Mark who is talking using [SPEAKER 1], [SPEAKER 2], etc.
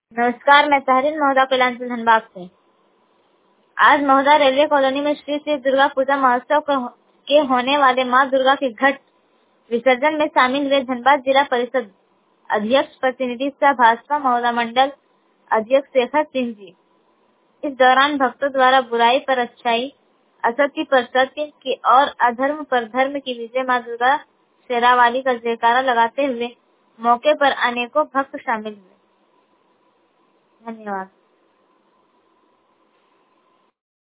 [SPEAKER 1] नमस्कार, मैं तहरीन महोदा कैलांचल धनबाद से। आज महोदा रेलवे कॉलोनी में श्री श्री दुर्गा पूजा महोत्सव के होने वाले मां दुर्गा के घट विसर्जन में शामिल हुए धनबाद जिला परिषद अध्यक्ष प्रतिनिधि सह भाजपा महोदा मंडल अध्यक्ष शेखर सिंह जी। इस दौरान भक्तों द्वारा बुराई पर अच्छाई, असत्य पर सत्य की और अधर्म पर धर्म की विजय मां दुर्गा शेरावाली का जयकारा लगाते हुए मौके पर अनेकों भक्त शामिल हुए। धन्यवाद।